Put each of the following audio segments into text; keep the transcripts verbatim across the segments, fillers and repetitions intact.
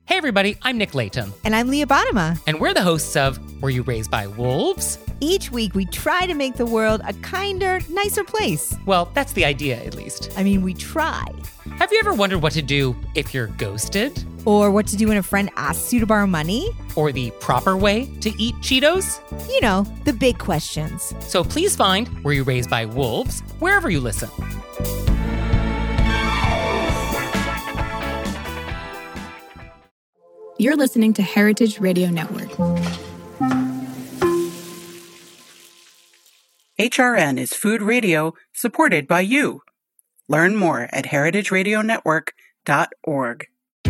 Hey everybody, I'm Nick Latham. And I'm Leah Bottima. And we're the hosts of Were You Raised by Wolves? Each week we try to make the world a kinder, nicer place. Well, that's the idea, at least. I mean, we try. Have you ever wondered what to do if you're ghosted? Or what to do when a friend asks you to borrow money? Or the proper way to eat Cheetos? You know, the big questions. So please find Were You Raised by Wolves wherever you listen. You're listening to Heritage Radio Network. H R N is food radio supported by you. Learn more at heritage radio network dot org.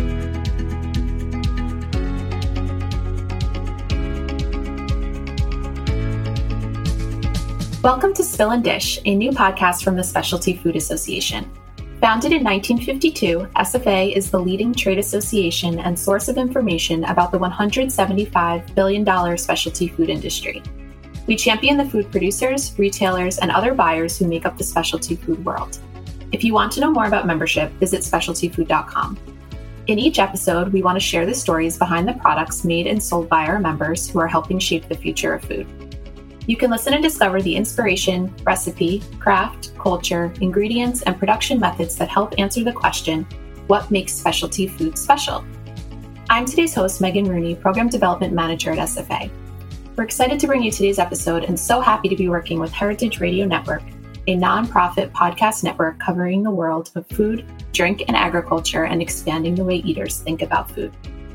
Welcome to Spill and Dish, a new podcast from the Specialty Food Association. Founded in nineteen fifty-two, S F A is the leading trade association and source of information about the one hundred seventy-five billion dollars specialty food industry. We champion the food producers, retailers, and other buyers who make up the specialty food world. If you want to know more about membership, visit specialty food dot com. In each episode, we want to share the stories behind the products made and sold by our members who are helping shape the future of food. You can listen and discover the inspiration, recipe, craft, culture, ingredients, and production methods that help answer the question, what makes specialty food special? I'm today's host, Megan Rooney, Program Development Manager at S F A. We're excited to bring you today's episode and so happy to be working with Heritage Radio Network, a nonprofit podcast network covering the world of food, drink, and agriculture and expanding the way eaters think about food.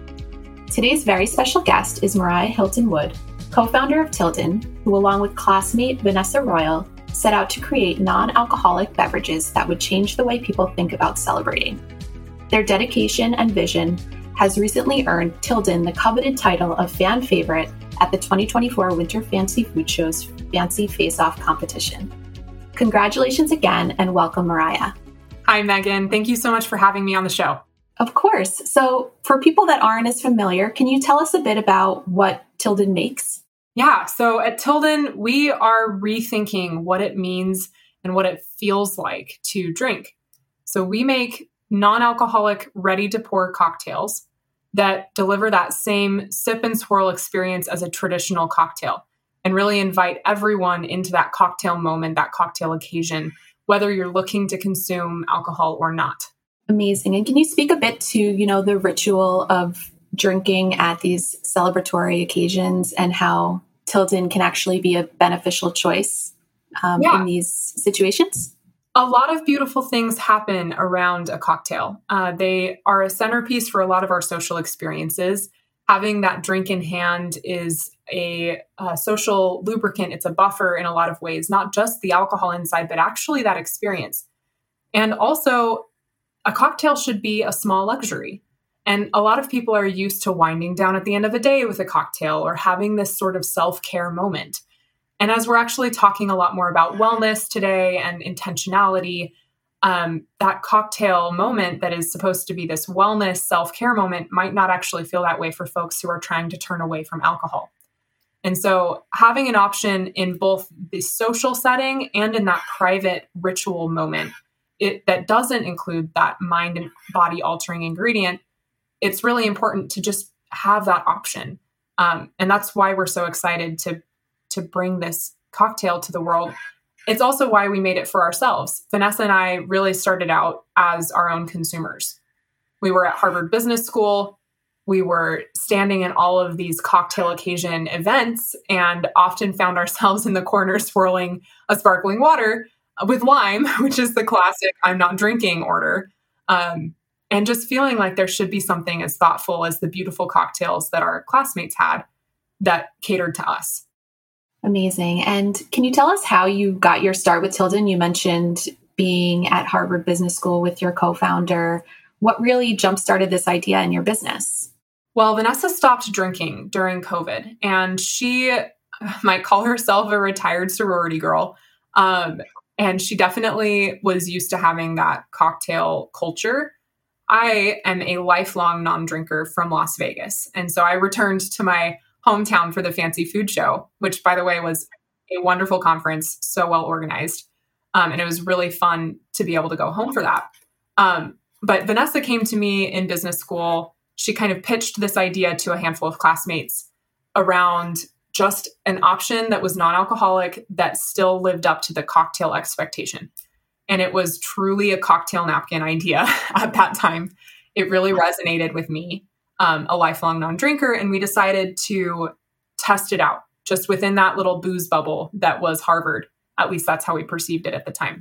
Today's very special guest is Mariah Hilton Wood, co-founder of Tilden, who along with classmate Vanessa Royal set out to create non-alcoholic beverages that would change the way people think about celebrating. Their dedication and vision has recently earned Tilden the coveted title of fan favorite at the twenty twenty-four Winter Fancy Food Show's Fancy Face-Off competition. Congratulations again and welcome, Mariah. Hi, Megan. Thank you so much for having me on the show. Of course. So for people that aren't as familiar, can you tell us a bit about what Tilden makes? Yeah, so at Tilden, we are rethinking what it means and what it feels like to drink. So we make non-alcoholic, ready-to-pour cocktails that deliver that same sip and swirl experience as a traditional cocktail and really invite everyone into that cocktail moment, that cocktail occasion, whether you're looking to consume alcohol or not. Amazing. And can you speak a bit to, you know, the ritual of drinking at these celebratory occasions and how Tilden can actually be a beneficial choice um, yeah. in these situations? A lot of beautiful things happen around a cocktail. Uh, they are a centerpiece for a lot of our social experiences. Having that drink in hand is a, a social lubricant. It's a buffer in a lot of ways, not just the alcohol inside, but actually that experience. And also, a cocktail should be a small luxury. And a lot of people are used to winding down at the end of a day with a cocktail or having this sort of self-care moment. And as we're actually talking a lot more about wellness today and intentionality, um, that cocktail moment that is supposed to be this wellness self-care moment might not actually feel that way for folks who are trying to turn away from alcohol. And so having an option in both the social setting and in that private ritual moment it, that doesn't include that mind and body altering ingredient, it's really important to just have that option. Um, and that's why we're so excited to, to bring this cocktail to the world. It's also why we made it for ourselves. Vanessa and I really started out as our own consumers. We were at Harvard Business School. We were standing in all of these cocktail occasion events and often found ourselves in the corner swirling a sparkling water with lime, which is the classic I'm not drinking order. Um, And just feeling like there should be something as thoughtful as the beautiful cocktails that our classmates had that catered to us. Amazing. And can you tell us how you got your start with Tilden? You mentioned being at Harvard Business School with your co-founder. What really jump-started this idea in your business? Well, Vanessa stopped drinking during COVID, and she might call herself a retired sorority girl. Um, and she definitely was used to having that cocktail culture. I am a lifelong non-drinker from Las Vegas. And so I returned to my hometown for the Fancy Food Show, which, by the way, was a wonderful conference, so well organized. Um, and it was really fun to be able to go home for that. Um, but Vanessa came to me in business school she kind of pitched this idea to a handful of classmates around just an option that was non-alcoholic that still lived up to the cocktail expectation. And it was truly a cocktail napkin idea at that time. It really resonated with me, um, a lifelong non-drinker, and we decided to test it out just within that little booze bubble that was Harvard. At least that's how we perceived it at the time.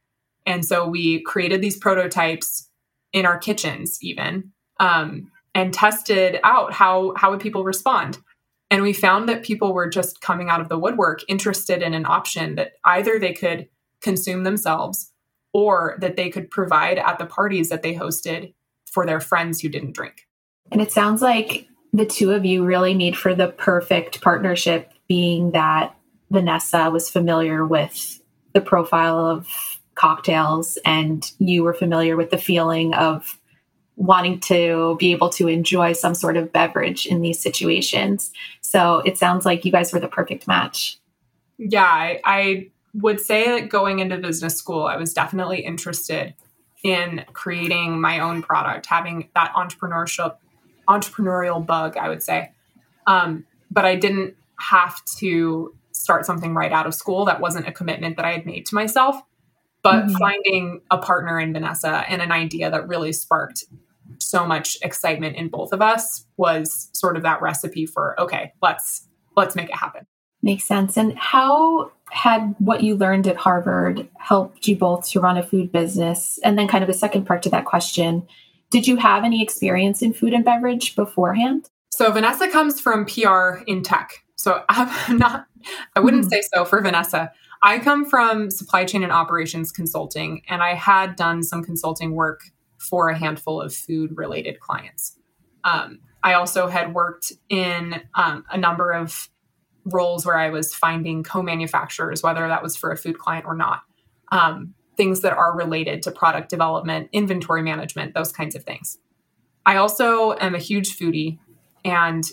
And so we created these prototypes in our kitchens even, um, and tested out how, how would people respond. And we found that people were just coming out of the woodwork interested in an option that either they could consume themselves or that they could provide at the parties that they hosted for their friends who didn't drink. And it sounds like the two of you really made for the perfect partnership, being that Vanessa was familiar with the profile of cocktails and you were familiar with the feeling of wanting to be able to enjoy some sort of beverage in these situations. So it sounds like you guys were the perfect match. Yeah, I, I would say that going into business school, I was definitely interested in creating my own product, having that entrepreneurship, entrepreneurial bug, I would say. Um, but I didn't have to start something right out of school. That wasn't a commitment that I had made to myself. But mm-hmm. finding a partner in Vanessa and an idea that really sparked so much excitement in both of us was sort of that recipe for, okay, let's let's make it happen. Makes sense. And how had what you learned at Harvard helped you both to run a food business? And then kind of a second part to that question, did you have any experience in food and beverage beforehand? So Vanessa comes from P R in tech. So I'm not, I wouldn't mm-hmm. say so for Vanessa. I come from supply chain and operations consulting, and I had done some consulting work for a handful of food related clients. Um, I also had worked in um, a number of roles where I was finding co-manufacturers, whether that was for a food client or not, um, things that are related to product development, inventory management, those kinds of things. I also am a huge foodie, and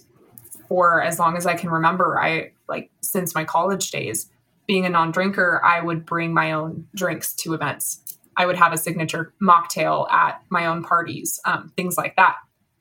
for as long as I can remember, I like since my college days, being a non-drinker, I would bring my own drinks to events. I would have a signature mocktail at my own parties, um, things like that.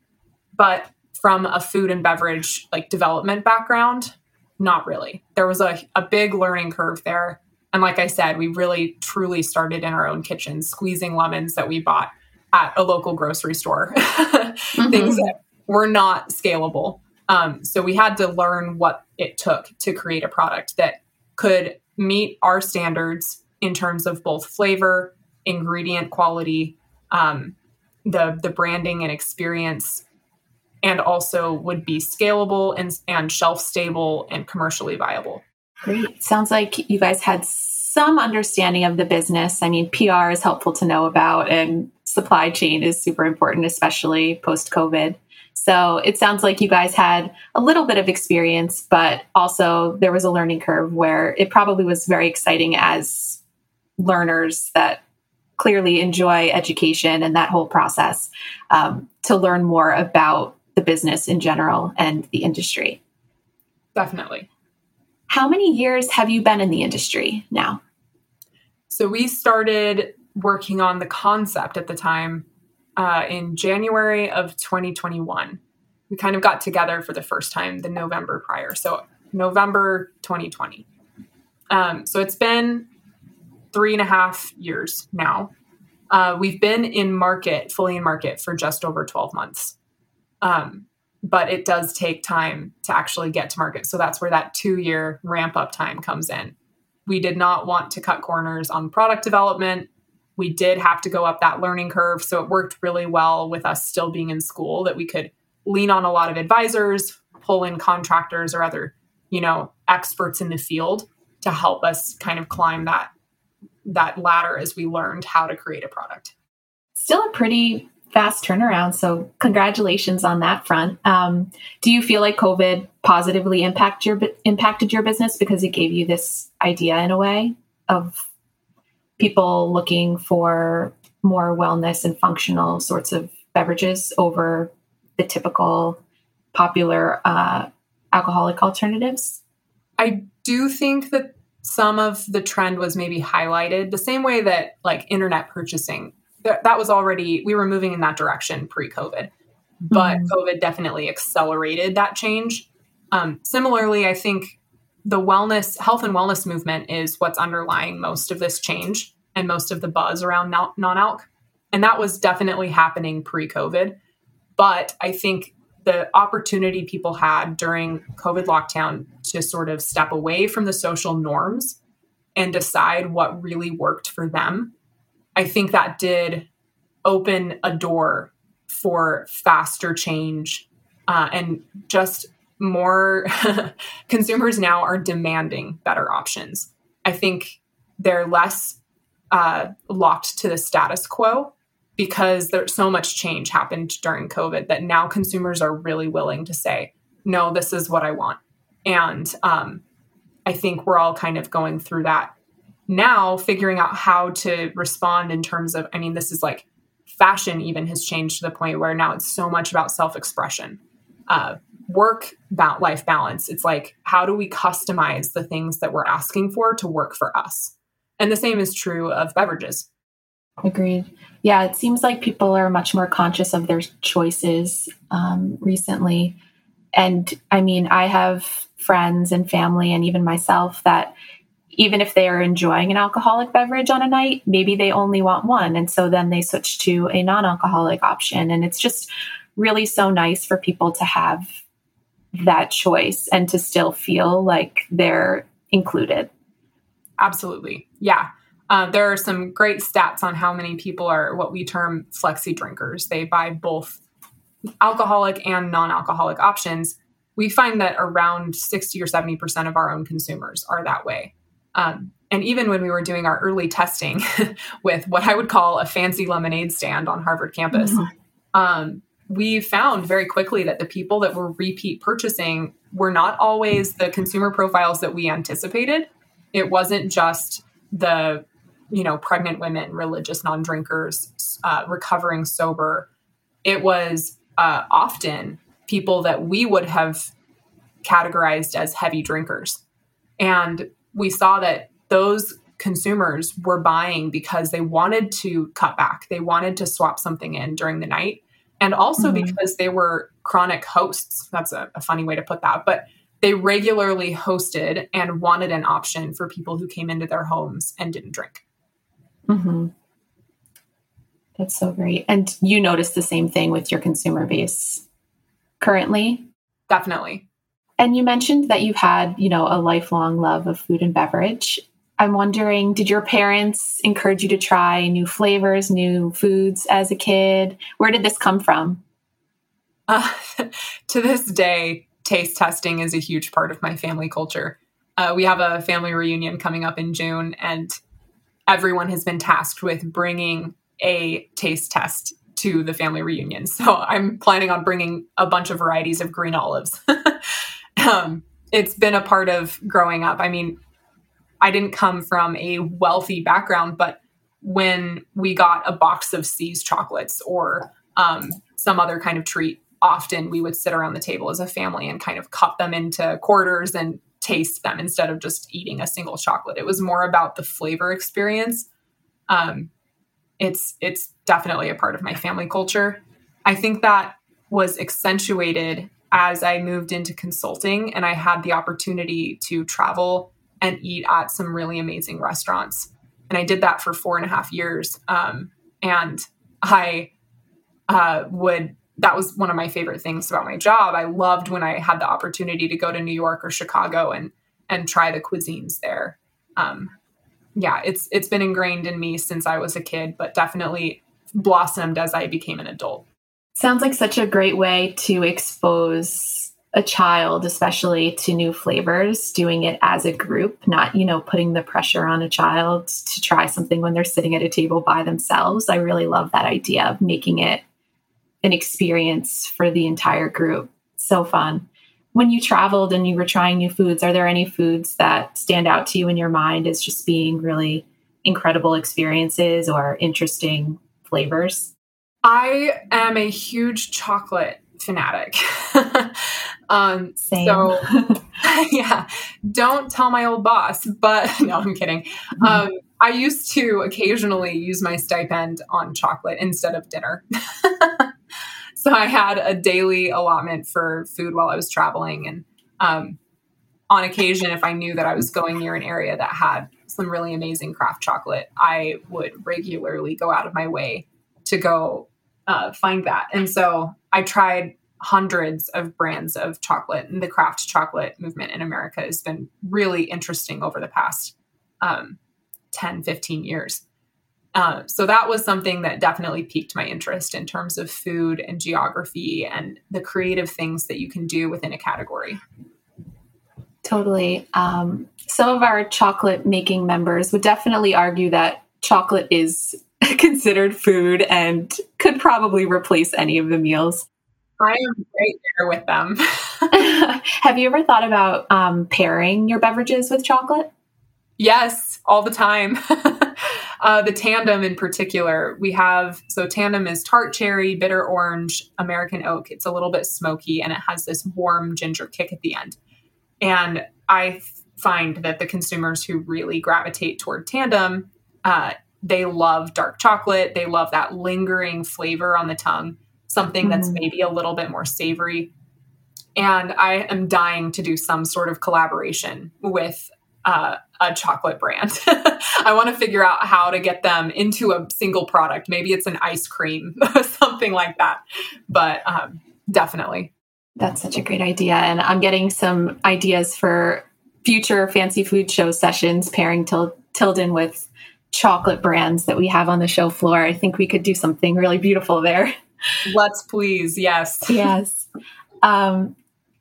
But from a food and beverage like development background, not really. There was a, a big learning curve there. And like I said, we really truly started in our own kitchens, squeezing lemons that we bought at a local grocery store, mm-hmm. things that were not scalable. Um, so we had to learn what it took to create a product that could meet our standards in terms of both flavor, ingredient quality, um, the the branding and experience, and also would be scalable and, and shelf stable and commercially viable. Great. Sounds like you guys had some understanding of the business. I mean, P R is helpful to know about, and supply chain is super important, especially post-COVID. So it sounds like you guys had a little bit of experience, but also there was a learning curve where it probably was very exciting as learners that clearly enjoy education and that whole process, um, to learn more about the business in general and the industry. Definitely. How many years have you been in the industry now? So we started working on the concept at the time uh, in January of twenty twenty-one. We kind of got together for the first time the November prior. So November twenty twenty. Um, so it's been three and a half years now. Uh, we've been in market, fully in market for just over twelve months. Um, but it does take time to actually get to market. So that's where that two-year ramp-up time comes in. We did not want to cut corners on product development. We did have to go up that learning curve. So it worked really well with us still being in school that we could lean on a lot of advisors, pull in contractors or other, you know, experts in the field to help us kind of climb that, that ladder as we learned how to create a product. Still a pretty fast turnaround. So congratulations on that front. Um, do you feel like COVID positively impact your, impacted your business because it gave you this idea in a way of people looking for more wellness and functional sorts of beverages over the typical popular uh, alcoholic alternatives? I do think that some of the trend was maybe highlighted the same way that like internet purchasing, th- that was already, we were moving in that direction pre-COVID. but Mhm. COVID definitely accelerated that change. Um, similarly, I think the wellness, health and wellness movement is what's underlying most of this change and most of the buzz around non- non-alc. And that was definitely happening pre-COVID. But I think the opportunity people had during COVID lockdown to sort of step away from the social norms and decide what really worked for them, I think that did open a door for faster change uh, and just more consumers now are demanding better options. I think they're less uh, locked to the status quo because there's so much change happened during COVID that now consumers are really willing to say, no, this is what I want. And um, I think we're all kind of going through that now, figuring out how to respond in terms of, I mean, this is like fashion even has changed to the point where now it's so much about self-expression. Uh, work about life balance. It's like, how do we customize the things that we're asking for to work for us? And the same is true of beverages. Agreed. Yeah, it seems like people are much more conscious of their choices um, recently. And I mean, I have friends and family and even myself that even if they are enjoying an alcoholic beverage on a night, maybe they only want one. And so then they switch to a non-alcoholic option. And it's just really so nice for people to have that choice and to still feel like they're included. Absolutely. Yeah. Uh, there are some great stats on how many people are what we term flexi drinkers. They buy both alcoholic and non-alcoholic options. We find that around sixty or seventy percent of our own consumers are that way. Um, and even when we were doing our early testing with what I would call a fancy lemonade stand on Harvard campus, mm-hmm. um, we found very quickly that the people that were repeat purchasing were not always the consumer profiles that we anticipated. It wasn't just the, you know, pregnant women, religious non-drinkers, uh, recovering sober. It was uh, often people that we would have categorized as heavy drinkers. And we saw that those consumers were buying because they wanted to cut back. They wanted to swap something in during the night. And also mm-hmm. because they were chronic hosts. That's a, a funny way to put that. But they regularly hosted and wanted an option for people who came into their homes and didn't drink. Mm-hmm. That's so great. And you noticed the same thing with your consumer base currently? Definitely. And you mentioned that you've had, you know, a lifelong love of food and beverage. I'm wondering, did your parents encourage you to try new flavors, new foods as a kid? Where did this come from? Uh, to this day, taste testing is a huge part of my family culture. Uh, we have a family reunion coming up in June, and everyone has been tasked with bringing a taste test to the family reunion. So I'm planning on bringing a bunch of varieties of green olives. um, it's been a part of growing up. I mean, I didn't come from a wealthy background, but when we got a box of C's chocolates or um, some other kind of treat, often we would sit around the table as a family and kind of cut them into quarters and taste them instead of just eating a single chocolate. It was more about the flavor experience. Um, it's it's definitely a part of my family culture. I think that was accentuated as I moved into consulting and I had the opportunity to travel and eat at some really amazing restaurants. And I did that for four and a half years. Um, and I uh, would, that was one of my favorite things about my job. I loved when I had the opportunity to go to New York or Chicago and, and try the cuisines there. Um, yeah, it's, it's been ingrained in me since I was a kid, but definitely blossomed as I became an adult. Sounds like such a great way to expose a child, especially to new flavors, doing it as a group, not, you know, putting the pressure on a child to try something when they're sitting at a table by themselves. I really love that idea of making it an experience for the entire group. So fun. When you traveled and you were trying new foods, are there any foods that stand out to you in your mind as just being really incredible experiences or interesting flavors? I am a huge chocolate fanatic. um, Same. So yeah, don't tell my old boss, but no, I'm kidding. Um, I used to occasionally use my stipend on chocolate instead of dinner. so I had a daily allotment for food while I was traveling. And um, on occasion, if I knew that I was going near an area that had some really amazing craft chocolate, I would regularly go out of my way to go uh, find that. And so I tried hundreds of brands of chocolate, and the craft chocolate movement in America has been really interesting over the past um, ten, fifteen years. Uh, so that was something that definitely piqued my interest in terms of food and geography and the creative things that you can do within a category. Totally. Um, some of our chocolate making members would definitely argue that chocolate is considered food and could probably replace any of the meals. I am right there with them. Have you ever thought about um, pairing your beverages with chocolate? Yes, all the time. uh, the Tandem in particular, we have, so Tandem is tart cherry, bitter orange, American oak. It's a little bit smoky and it has this warm ginger kick at the end. And I find that the consumers who really gravitate toward Tandem, uh, they love dark chocolate. They love that lingering flavor on the tongue, something mm-hmm. that's maybe a little bit more savory. And I am dying to do some sort of collaboration with uh, a chocolate brand. I want to figure out how to get them into a single product. Maybe it's an ice cream, something like that. But um, definitely. That's such a great idea. And I'm getting some ideas for future fancy food show sessions, pairing Til- Tilden with chocolate brands that we have on the show floor. I think we could do something really beautiful there. Let's please. Yes. Yes. Um,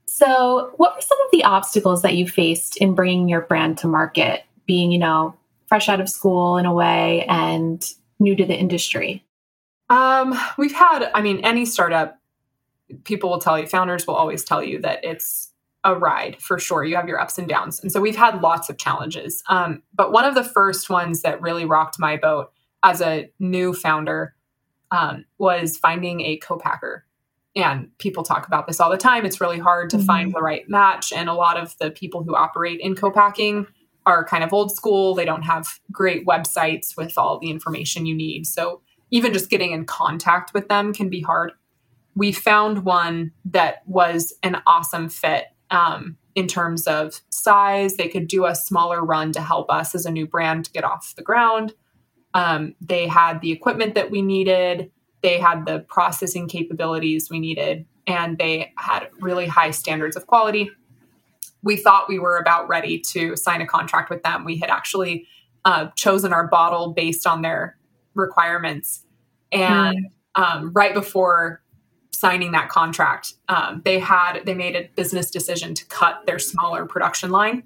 so what were some of the obstacles that you faced in bringing your brand to market, being, you know, fresh out of school in a way and new to the industry? Um, we've had, I mean, any startup, people will tell you, founders will always tell you that it's a ride for sure. You have your ups and downs. And so we've had lots of challenges. Um, but one of the first ones that really rocked my boat as a new founder um, was finding a co-packer. And people talk about this all the time. It's really hard to mm-hmm. find the right match. And a lot of the people who operate in co-packing are kind of old school. They don't have great websites with all the information you need. So even just getting in contact with them can be hard. We found one that was an awesome fit um, in terms of size. They could do a smaller run to help us as a new brand to get off the ground. Um, they had the equipment that we needed. They had the processing capabilities we needed, and they had really high standards of quality. We thought we were about ready to sign a contract with them. We had actually uh, chosen our bottle based on their requirements. And mm. um, right before signing that contract, um, they had, they made a business decision to cut their smaller production line.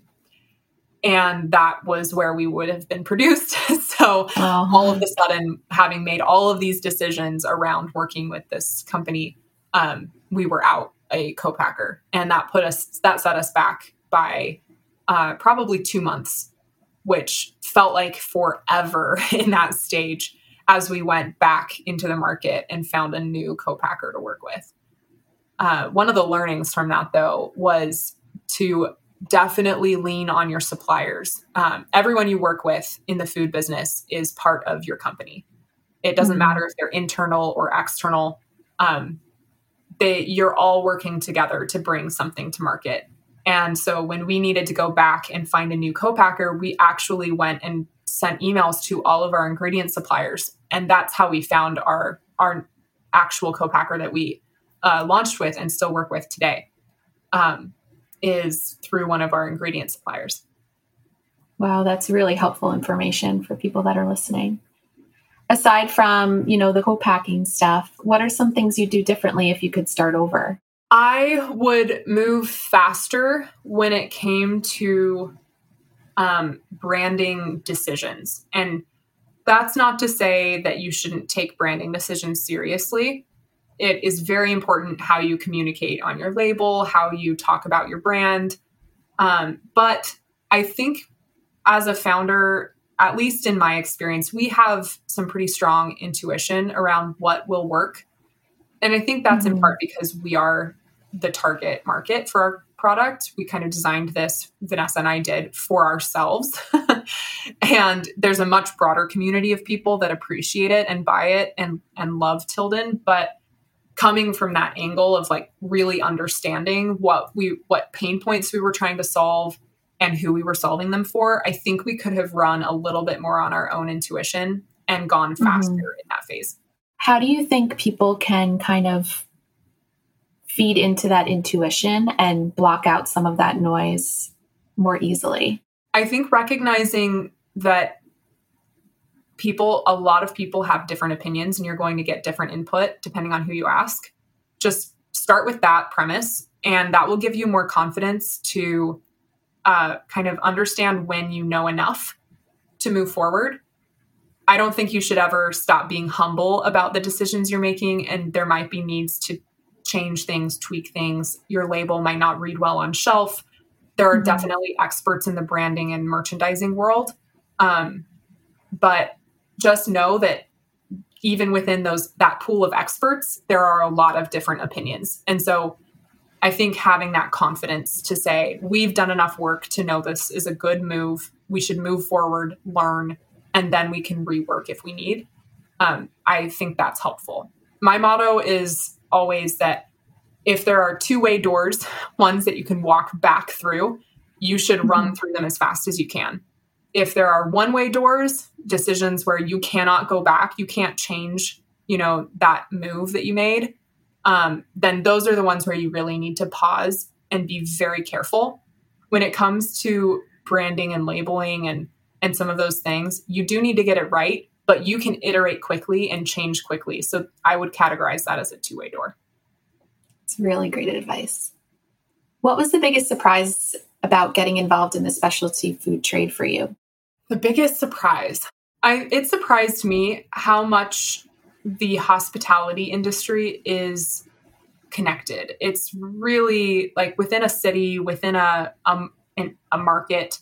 And that was where we would have been produced. So uh-huh. all of a sudden, having made all of these decisions around working with this company, um, we were out a co-packer. And that put us, that set us back by uh, probably two months, which felt like forever in that stage as we went back into the market and found a new co-packer to work with. Uh, one of the learnings from that, though, was to definitely lean on your suppliers. Um, everyone you work with in the food business is part of your company. It doesn't mm-hmm. matter if they're internal or external. Um, they, you're all working together to bring something to market. And so when we needed to go back and find a new co-packer, we actually went and sent emails to all of our ingredient suppliers. And that's how we found our, our actual co-packer that we uh, launched with and still work with today. Um, is through one of our ingredient suppliers. Wow, that's really helpful information for people that are listening. Aside from, you know, the co-packing stuff, what are some things you do differently if you could start over? I would move faster when it came to um, branding decisions. And that's not to say that you shouldn't take branding decisions seriously. It is very important how you communicate on your label, how you talk about your brand. Um, but I think as a founder, at least in my experience, we have some pretty strong intuition around what will work. And I think that's mm-hmm. in part because we are the target market for our product. We kind of designed this, Vanessa and I did, for ourselves. And there's a much broader community of people that appreciate it and buy it and, and love Tilden. But coming from that angle of like really understanding what we, what pain points we were trying to solve and who we were solving them for, I think we could have run a little bit more on our own intuition and gone faster mm-hmm. in that phase. How do you think people can kind of feed into that intuition and block out some of that noise more easily? I think recognizing that people, a lot of people have different opinions and you're going to get different input depending on who you ask. Just start with that premise, and that will give you more confidence to uh, kind of understand when you know enough to move forward. I don't think you should ever stop being humble about the decisions you're making, and there might be needs to change things, tweak things. Your label might not read well on shelf. There are mm-hmm. definitely experts in the branding and merchandising world. Um, but just know that even within those, that pool of experts, there are a lot of different opinions. And so I think having that confidence to say, we've done enough work to know this is a good move. We should move forward, learn, and then we can rework if we need. Um, I think that's helpful. My motto is always that if there are two-way doors, ones that you can walk back through, you should mm-hmm. run through them as fast as you can. If there are one-way doors, decisions where you cannot go back, you can't change, you know, that move that you made, um, then those are the ones where you really need to pause and be very careful. When it comes to branding and labeling and, and some of those things, you do need to get it right, but you can iterate quickly and change quickly. So I would categorize that as a two-way door. It's really great advice. What was the biggest surprise about getting involved in the specialty food trade for you? The biggest surprise. I, it surprised me how much the hospitality industry is connected. It's really like within a city, within a, um, in a market,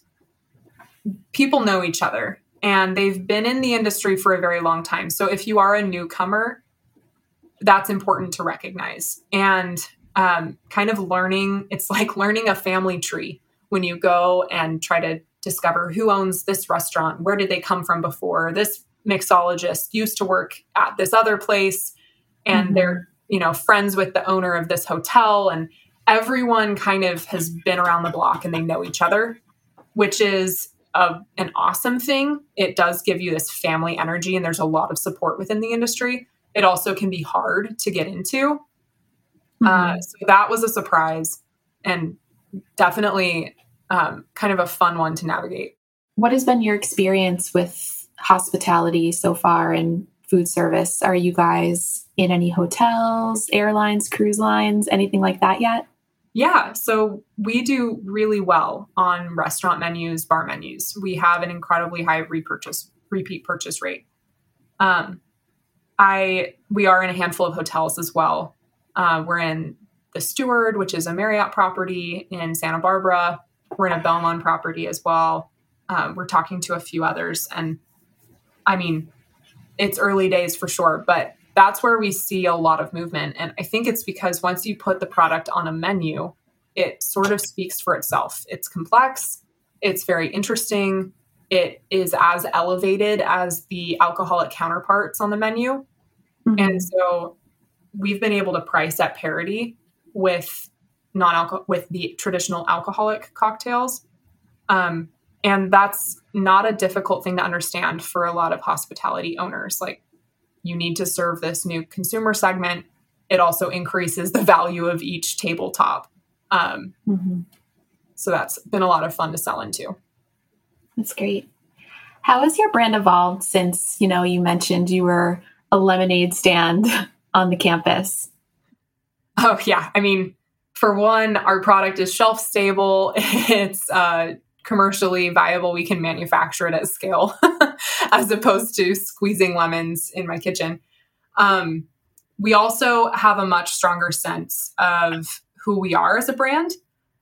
people know each other and they've been in the industry for a very long time. So if you are a newcomer, that's important to recognize. And um, kind of learning, it's like learning a family tree when you go and try to discover who owns this restaurant, where did they come from before, this mixologist used to work at this other place, and mm-hmm. they're, you know, friends with the owner of this hotel, and everyone kind of has been around the block and they know each other, which is a, an awesome thing. It does give you this family energy, and there's a lot of support within the industry. It also can be hard to get into. Mm-hmm. Uh, so that was a surprise, and definitely um, kind of a fun one to navigate. What has been your experience with hospitality so far and food service? Are you guys in any hotels, airlines, cruise lines, anything like that yet? Yeah. So we do really well on restaurant menus, bar menus. We have an incredibly high repurchase, repeat purchase rate. Um, I, we are in a handful of hotels as well. Uh, we're in the Steward, which is a Marriott property in Santa Barbara. We're in a Belmont property as well. Um, we're talking to a few others. And I mean, it's early days for sure, but that's where we see a lot of movement. And I think it's because once you put the product on a menu, it sort of speaks for itself. It's complex. It's very interesting. It is as elevated as the alcoholic counterparts on the menu. Mm-hmm. And so we've been able to price at parity with non-alcohol, with the traditional alcoholic cocktails. Um, and that's not a difficult thing to understand for a lot of hospitality owners. Like, you need to serve this new consumer segment. It also increases the value of each tabletop. Um, mm-hmm. So that's been a lot of fun to sell into. That's great. How has your brand evolved since, you know, you mentioned you were a lemonade stand on the campus? Oh, yeah. I mean, for one, our product is shelf stable. It's uh, commercially viable. We can manufacture it at scale as opposed to squeezing lemons in my kitchen. Um, we also have a much stronger sense of who we are as a brand.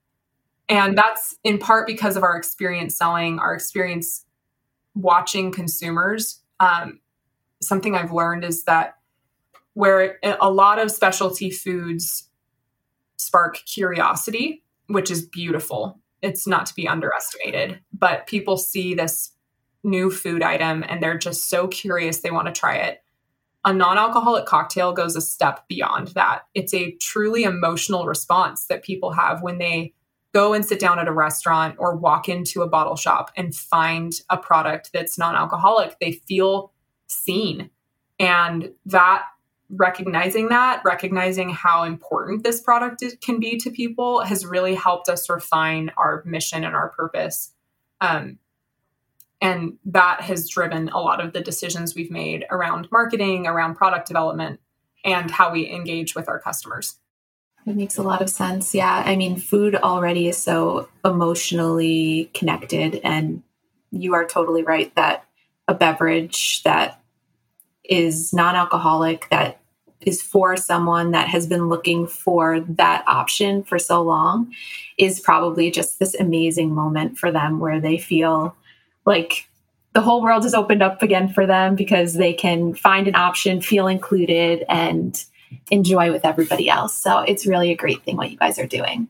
And that's in part because of our experience selling, our experience watching consumers. Um, something I've learned is that where a lot of specialty foods spark curiosity, which is beautiful. It's not to be underestimated, but people see this new food item and they're just so curious. They want to try it. a non-alcoholic cocktail goes a step beyond that. It's a truly emotional response that people have when they go and sit down at a restaurant or walk into a bottle shop and find a product that's non-alcoholic. They feel seen. And that recognizing that, recognizing how important this product is, can be to people has really helped us refine our mission and our purpose. Um, and that has driven a lot of the decisions we've made around marketing, around product development, and how we engage with our customers. It makes a lot of sense. Yeah. I mean, food already is so emotionally connected, and you are totally right that a beverage that is non-alcoholic, that is for someone that has been looking for that option for so long, is probably just this amazing moment for them where they feel like the whole world has opened up again for them because they can find an option, feel included, and enjoy with everybody else. So it's really a great thing what you guys are doing.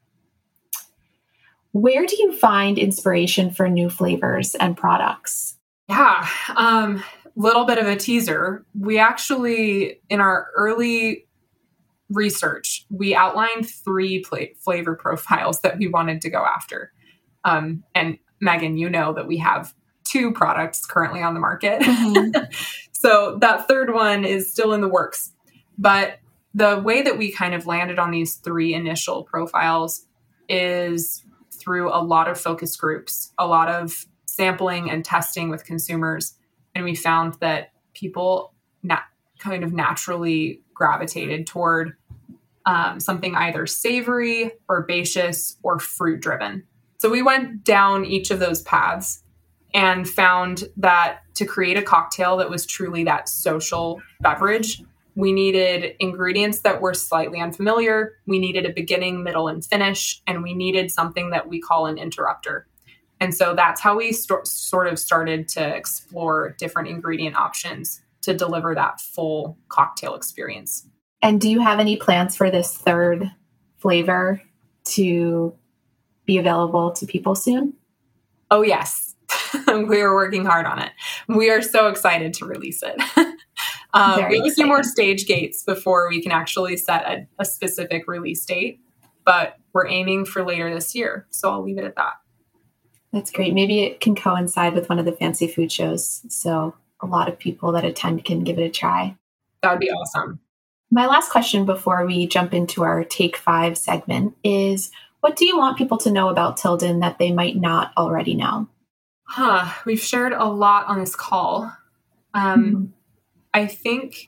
Where do you find inspiration for new flavors and products? Yeah, um, little bit of a teaser. We actually, in our early research, we outlined three pla- flavor profiles that we wanted to go after. Um, and Megan, you know that we have two products currently on the market. Mm-hmm. So that third one is still in the works. But the way that we kind of landed on these three initial profiles is through a lot of focus groups, a lot of sampling and testing with consumers. And we found that people na- kind of naturally gravitated toward um, something either savory, herbaceous, or fruit-driven. So we went down each of those paths and found that to create a cocktail that was truly that social beverage, we needed ingredients that were slightly unfamiliar. We needed a beginning, middle, and finish, and we needed something that we call an interrupter. And so that's how we st- sort of started to explore different ingredient options to deliver that full cocktail experience. And do you have any plans for this third flavor to be available to people soon? Oh, yes. We are working hard on it. We are so excited to release it. um, we have a few more stage gates before we can actually set a, a specific release date, but we're aiming for later this year. So I'll leave it at that. That's great. Maybe it can coincide with one of the fancy food shows, so a lot of people that attend can give it a try. That would be awesome. My last question before we jump into our Take Five segment is, what do you want people to know about Tilden that they might not already know? Huh. We've shared a lot on this call. Um, mm-hmm. I think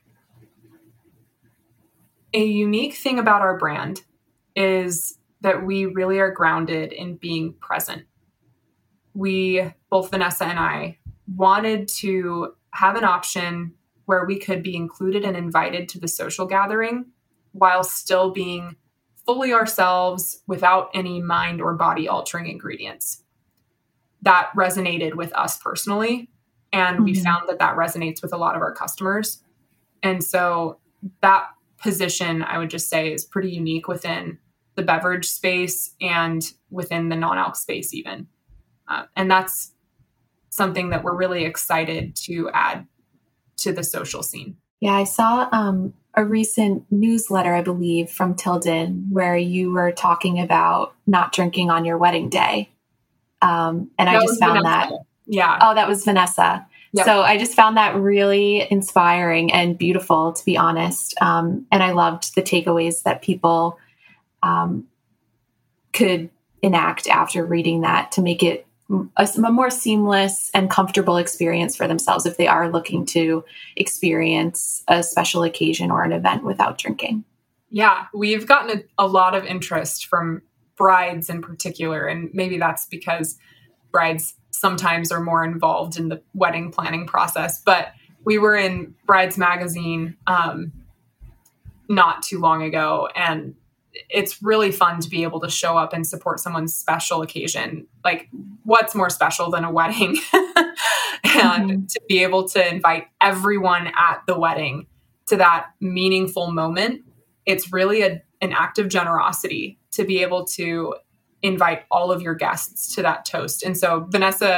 a unique thing about our brand is that we really are grounded in being present. We, both Vanessa and I, wanted to have an option where we could be included and invited to the social gathering while still being fully ourselves without any mind or body altering ingredients. That resonated with us personally. And mm-hmm. we found that that resonates with a lot of our customers. And so that position, I would just say, is pretty unique within the beverage space and within the non-alc space even. Uh, and that's something that we're really excited to add to the social scene. Yeah, I saw um, a recent newsletter, I believe, from Tilden, where you were talking about not drinking on your wedding day. Um, and that I just found Vanessa. that. Yeah. Oh, that was Vanessa. Yep. So I just found that really inspiring and beautiful, to be honest. Um, and I loved the takeaways that people um, could enact after reading that to make it a, a more seamless and comfortable experience for themselves if they are looking to experience a special occasion or an event without drinking. Yeah, we've gotten a, a lot of interest from brides in particular, and maybe that's because brides sometimes are more involved in the wedding planning process. But we were in Brides Magazine um, not too long ago, and it's really fun to be able to show up and support someone's special occasion. Like, what's more special than a wedding? and mm-hmm. to be able to invite everyone at the wedding to that meaningful moment. It's really a, an act of generosity to be able to invite all of your guests to that toast. And so Vanessa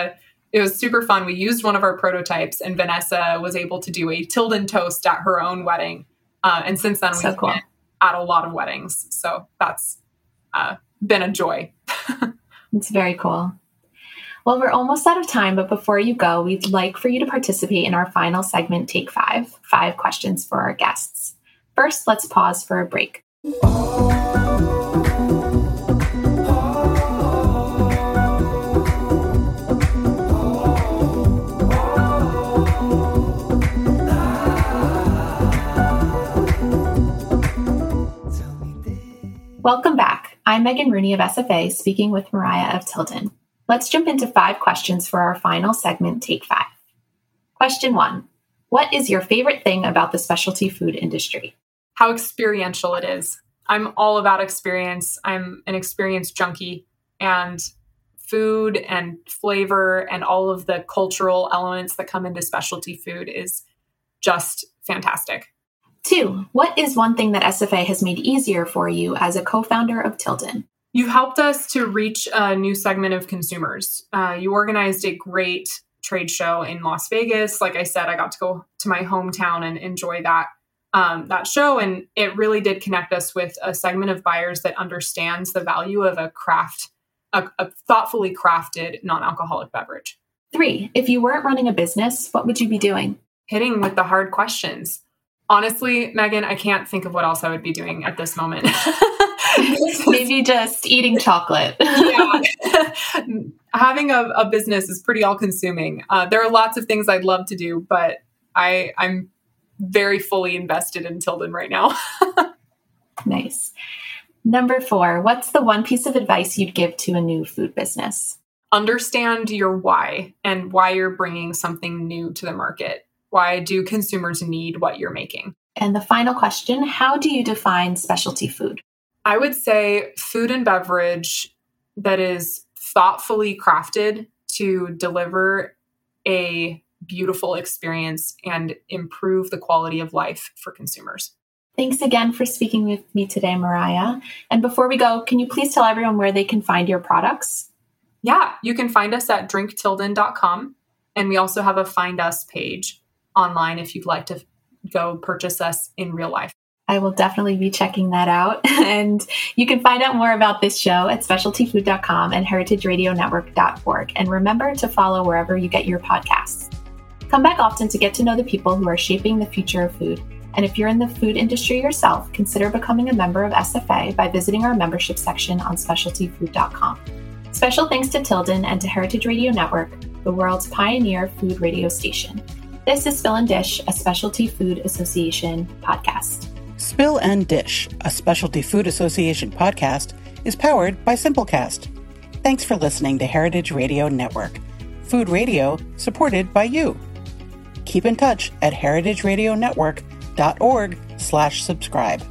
it was super fun. We used one of our prototypes, and Vanessa was able to do a Tilden toast at her own wedding. Uh, and since then, we've So cool. been at a lot of weddings. So that's uh, been a joy. It's very cool. Well, we're almost out of time, but before you go, we'd like for you to participate in our final segment, Take Five, five questions for our guests. First, let's pause for a break. Welcome back. I'm Megan Rooney of S F A, speaking with Mariah of Tilden. Let's jump into five questions for our final segment, Take Five. Question one. What is your favorite thing about the specialty food industry? How experiential it is. I'm all about experience. I'm an experience junkie, and food and flavor and all of the cultural elements that come into specialty food is just fantastic. Two, what is one thing that S F A has made easier for you as a co-founder of Tilden? You've helped us to reach a new segment of consumers. Uh, you organized a great trade show in Las Vegas. Like I said, I got to go to my hometown and enjoy that um, that show, and it really did connect us with a segment of buyers that understands the value of a craft, a, a thoughtfully crafted non-alcoholic beverage. Three, if you weren't running a business, what would you be doing? Hitting with the hard questions. Honestly, Megan, I can't think of what else I would be doing at this moment. Maybe just eating chocolate. Yeah. Having a, a business is pretty all-consuming. Uh, there are lots of things I'd love to do, but I, I'm very fully invested in Tilden right now. Nice. Number four, what's the one piece of advice you'd give to a new food business? Understand your why and why you're bringing something new to the market. Why do consumers need what you're making? And the final question, how do you define specialty food? I would say food and beverage that is thoughtfully crafted to deliver a beautiful experience and improve the quality of life for consumers. Thanks again for speaking with me today, Mariah. And before we go, can you please tell everyone where they can find your products? Yeah, you can find us at drink tilden dot com. And we also have a Find Us page online if you'd like to go purchase us in real life. I will definitely be checking that out. And you can find out more about this show at specialty food dot com and heritage radio network dot org. And remember to follow wherever you get your podcasts. Come back often to get to know the people who are shaping the future of food. And if you're in the food industry yourself, consider becoming a member of S F A by visiting our membership section on specialty food dot com. Special thanks to Tilden and to Heritage Radio Network, the world's pioneer food radio station. This is Spill and Dish, a Specialty Food Association podcast. Spill and Dish, a Specialty Food Association podcast, is powered by Simplecast. Thanks for listening to Heritage Radio Network, food radio supported by you. Keep in touch at heritage radio network dot org slash subscribe.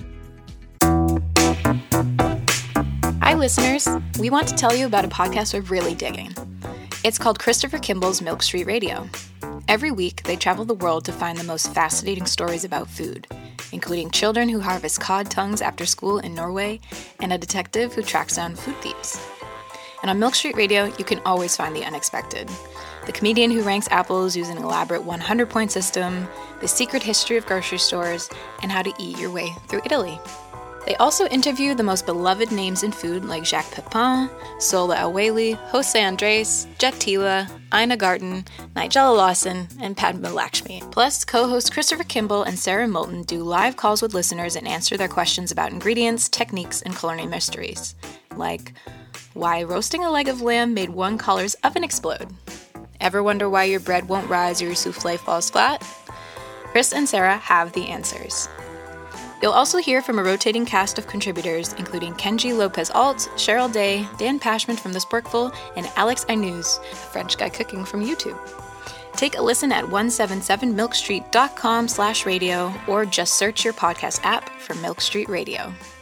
Hi, listeners. We want to tell you about a podcast we're really digging. It's called Christopher Kimball's Milk Street Radio. Every week, they travel the world to find the most fascinating stories about food, including children who harvest cod tongues after school in Norway and a detective who tracks down food thieves. And on Milk Street Radio, you can always find the unexpected. The comedian who ranks apples using an elaborate one hundred point system, the secret history of grocery stores, and how to eat your way through Italy. They also interview the most beloved names in food like Jacques Pepin, Sola El-Waylly, Jose Andres, Jet Tila, Ina Garten, Nigella Lawson, and Padma Lakshmi. Plus, co-hosts Christopher Kimball and Sarah Moulton do live calls with listeners and answer their questions about ingredients, techniques, and culinary mysteries. Like, why roasting a leg of lamb made one caller's oven explode? Ever wonder why your bread won't rise or your souffle falls flat? Chris and Sarah have the answers. You'll also hear from a rotating cast of contributors, including Kenji Lopez-Alt, Cheryl Day, Dan Pashman from The Sporkful, and Alex Ainuz, a French guy cooking from YouTube. Take a listen at one seventy-seven milk street dot com slash radio or just search your podcast app for Milk Street Radio.